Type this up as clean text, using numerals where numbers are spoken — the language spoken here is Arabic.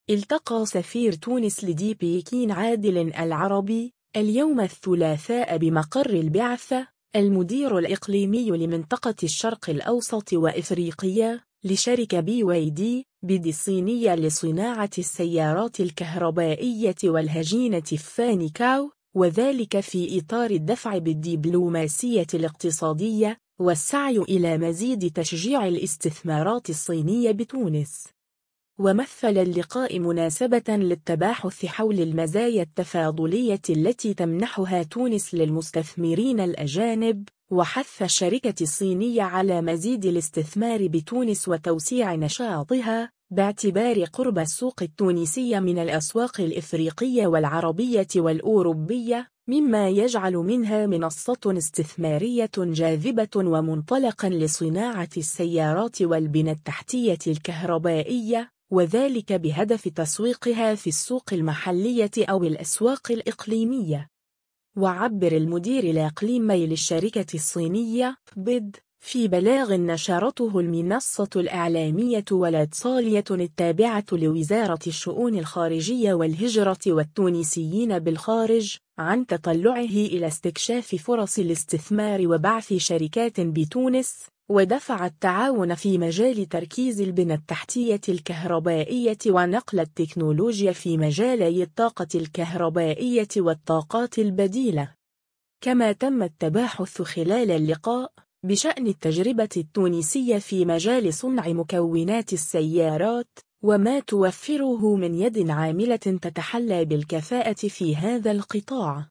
التقى سفير تونس لدي بيكين عادل العربي اليوم الثلاثاء بمقر البعثة المدير الإقليمي لمنطقة الشرق الأوسط وإفريقيا لشركة BYD الصينية لصناعة السيارات الكهربائية والهجينة فانيكاو، وذلك في إطار الدفع بالدبلوماسية الاقتصادية والسعي إلى مزيد تشجيع الاستثمارات الصينية بتونس. ومثل اللقاء مناسبة للتباحث حول المزايا التفاضلية التي تمنحها تونس للمستثمرين الأجانب، وحث الشركة الصينية على مزيد الاستثمار بتونس وتوسيع نشاطها باعتبار قرب السوق التونسية من الأسواق الإفريقية والعربية والأوروبية، مما يجعل منها منصة استثمارية جاذبة ومنطلقا لصناعة السيارات والبنى التحتية الكهربائية، وذلك بهدف تسويقها في السوق المحلية أو الأسواق الإقليمية. وعبر المدير الإقليمي للشركة الصينية BYD في بلاغ نشرته المنصة الإعلامية والاتصالية التابعة لوزارة الشؤون الخارجية والهجرة والتونسيين بالخارج عن تطلعه إلى استكشاف فرص الاستثمار وبعث شركات بتونس، ودفع التعاون في مجال تركيز البنى التحتية الكهربائية ونقل التكنولوجيا في مجالي الطاقة الكهربائية والطاقات البديلة. كما تم التباحث خلال اللقاء بشأن التجربة التونسية في مجال صنع مكونات السيارات وما توفره من يد عاملة تتحلى بالكفاءة في هذا القطاع.